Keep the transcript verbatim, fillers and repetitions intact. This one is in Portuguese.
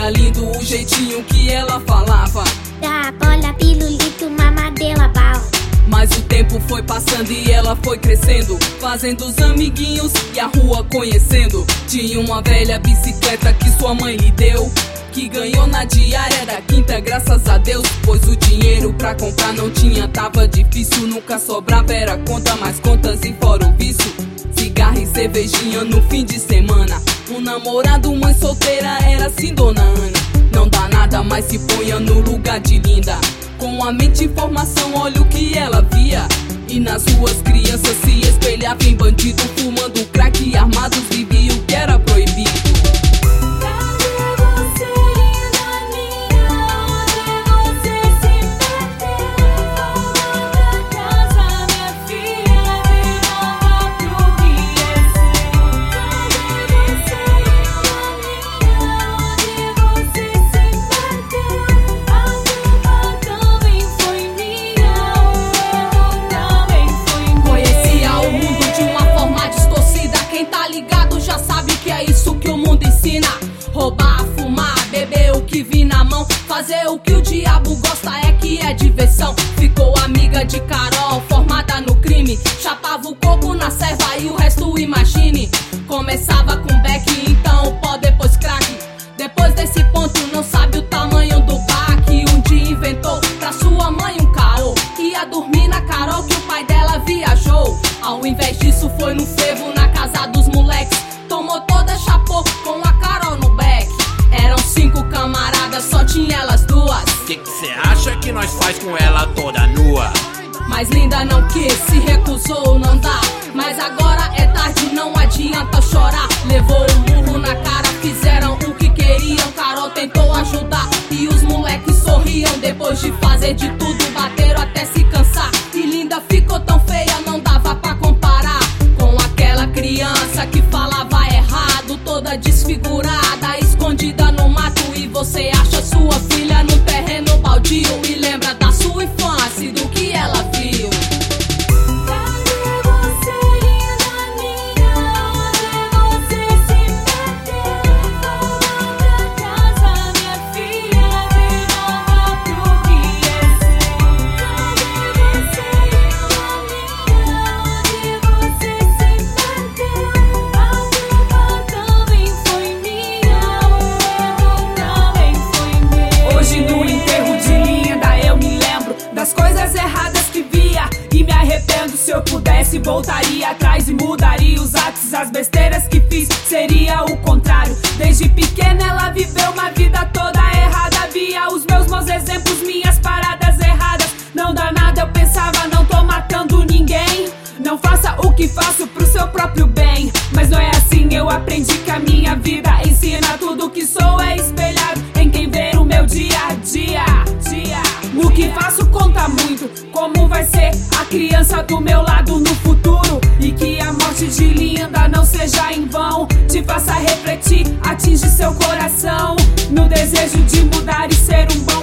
Era lindo o jeitinho que ela falava. Da bola, pirulito, mamadeira, bala. Mas o tempo foi passando e ela foi crescendo, fazendo os amiguinhos e a rua conhecendo. Tinha uma velha bicicleta que sua mãe lhe deu, que ganhou na diária da quinta, graças a Deus. Pois o dinheiro pra comprar não tinha, tava difícil. Nunca sobrava, era conta, mais contas e fora o vício. Cigarro e cervejinha no fim de semana. Um namorado, mãe solteira, era assim dona Ana. Não dá nada, mas se ponha no lugar de linda. Com a mente em formação, olha o que ela via. E nas ruas crianças se espelhavam em bandido, fumando crack e armados viviam o que era proibido. Roubar, fumar, beber o que vi na mão. Fazer o que o diabo gosta é que é diversão. Ficou amiga de Carol, formada no crime. Chapava o coco na serva e o resto imagine. Começava com beck, então pó, depois crack. Depois desse ponto não sabe o tamanho do baque. Um dia inventou pra sua mãe um caô. Ia dormir na Carol que o pai dela viajou. Ao invés disso foi no frevo na casa dos moleques. Tomou toda, chapou com a Carol no back. Eram cinco camaradas, só tinha elas duas. Que que cê acha que nós faz com ela toda nua? Mas linda não quis, se recusou, não dá. Mas agora é tarde, não adianta chorar. Levou um murro na cara, fizeram o que queriam. Carol tentou ajudar e os moleques sorriam. Depois de fazer de tudo, bateram até se cansar. E linda ficou tão feia, não dava pra comparar com aquela criança que falava errado, toda desfigurada, escondida no mato. E você acha sua filha no terreno baldio e lembra da sua infância e do que ela viu. Se eu pudesse, voltaria atrás e mudaria os atos. As besteiras que fiz seria o contrário. Desde pequena ela viveu uma vida toda errada. Via os meus maus exemplos, minhas paradas erradas. Não dá nada, eu pensava, não tô matando ninguém. Não faça o que faço pro seu próprio bem. Mas não é assim, eu aprendi que a minha vida ensina. Tudo que sou é espelhado em quem vê o meu dia a dia, dia. O que faço conta muito, como vai ser a criança do meu lado no futuro. E que a morte de linda não seja em vão. Te faça refletir, atinge seu coração no desejo de mudar e ser um bom